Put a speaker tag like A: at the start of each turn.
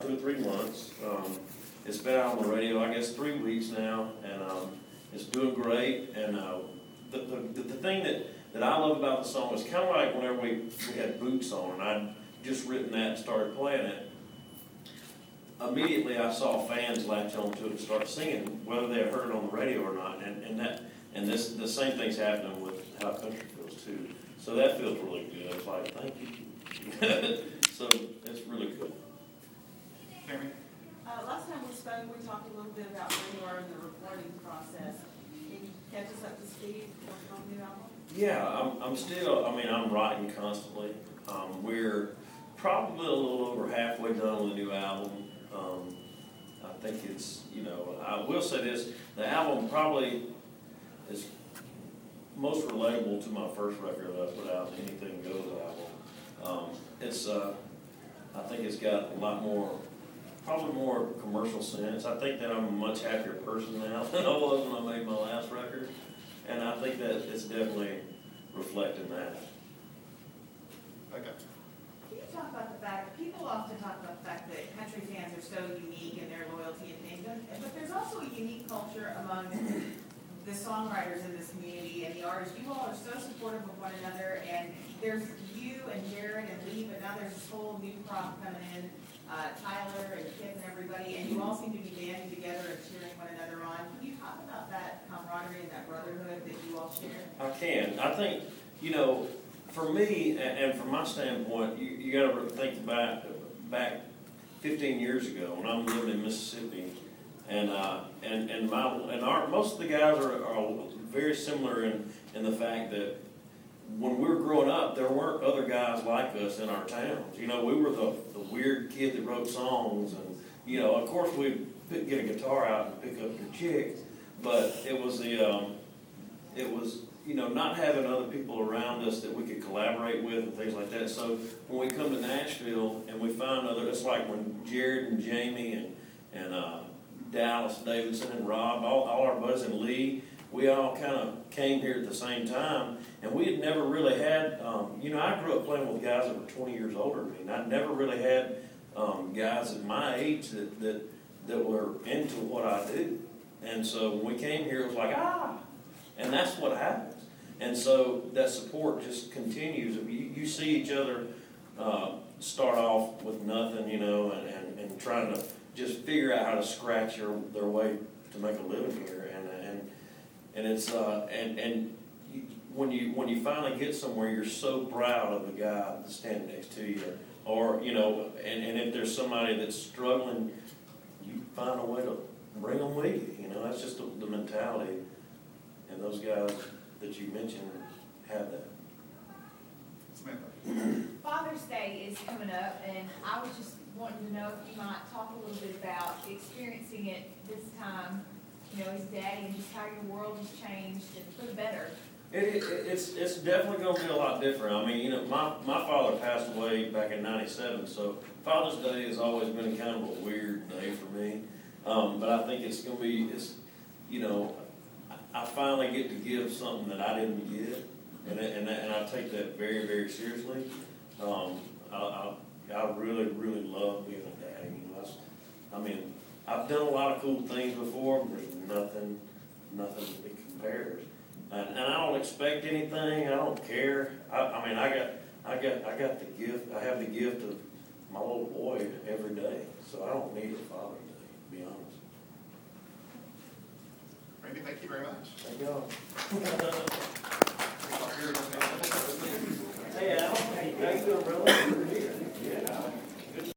A: 2 or 3 months. It's been out on the radio, I guess, 3 weeks now, and it's doing great. And the thing that I love about the song is kind of like whenever we had Boots on, and I'd just written that and started playing it. Immediately, I saw fans latch onto it and start singing, whether they had heard it on the radio or not. And the same thing's happening with how country feels too. So that feels really good. It's like, thank you. So it's really good.
B: Jeremy?
C: Last time we spoke, we talked a little bit about where you are in the recording process. Can you catch us up to speed on the new album?
A: Yeah, I'm still, I'm writing constantly. We're probably a little over halfway done with the new album. I think it's, I will say this, the album probably is most relatable to my first record that I put out, the Anything Goes album. I think it's got a lot more, probably more commercial sense. I think that I'm a much happier person now than I was when I made my last record. And I think that it's definitely reflecting that.
B: Okay.
D: Can you talk about the fact, people often talk about the fact that country fans are so unique in their loyalty and things, but there's also a unique culture among the songwriters in this community and the artists. You all are so supportive of one another, and there's you and Jared and Lee, but now there's this whole new crop coming in, Tyler and Kip and everybody, and you all seem to be banding together and cheering one another on. Can you talk about that camaraderie and that brotherhood that you all share?
A: I can. I think, for me, and from my standpoint, you got to think back 15 years ago when I'm living in Mississippi, and most of the guys are very similar in the fact that when we were growing up, there weren't other guys like us in our towns. We were the weird kid that wrote songs, and of course we'd get a guitar out and pick up your chick, but it was not having other people around us that we could collaborate with and things like that. So when we come to Nashville and we find it's like when Jared and Jamie and Dallas Davidson and Rob, all our buddies, and Lee, we all kind of came here at the same time, and we had never really had, I grew up playing with guys that were 20 years older than me, and I'd never really had guys at my age that were into what I do. And so when we came here, it was like, and that's what happens. And so that support just continues. You see each other start off with nothing, and trying to just figure out how to scratch their way to make a living here. And it's when you finally get somewhere, you're so proud of the guy that's standing next to you, or and if there's somebody that's struggling, you find a way to bring them with you. That's just the mentality, and those guys that you mentioned have that.
B: Samantha.
D: Father's Day is coming up, and I was just wanting to know if you might talk a little bit about experiencing it this time, as daddy, and just how your world has changed and for the better.
A: It's definitely going to be a lot different. My father passed away back in '97, so Father's Day has always been kind of a weird day for me. But I think it's going to be, I finally get to give something that I didn't get, and I take that very, very seriously. I really, really love being a daddy. I've done a lot of cool things before, but there's nothing that compares. And I don't expect anything. I don't care. I got the gift. I have the gift of my little boy every day, so I don't need a Father's Day, to be honest.
B: Randy, thank you very much.
A: Thank y'all.
B: Hey,
A: Hey, Al. How you doing, brother?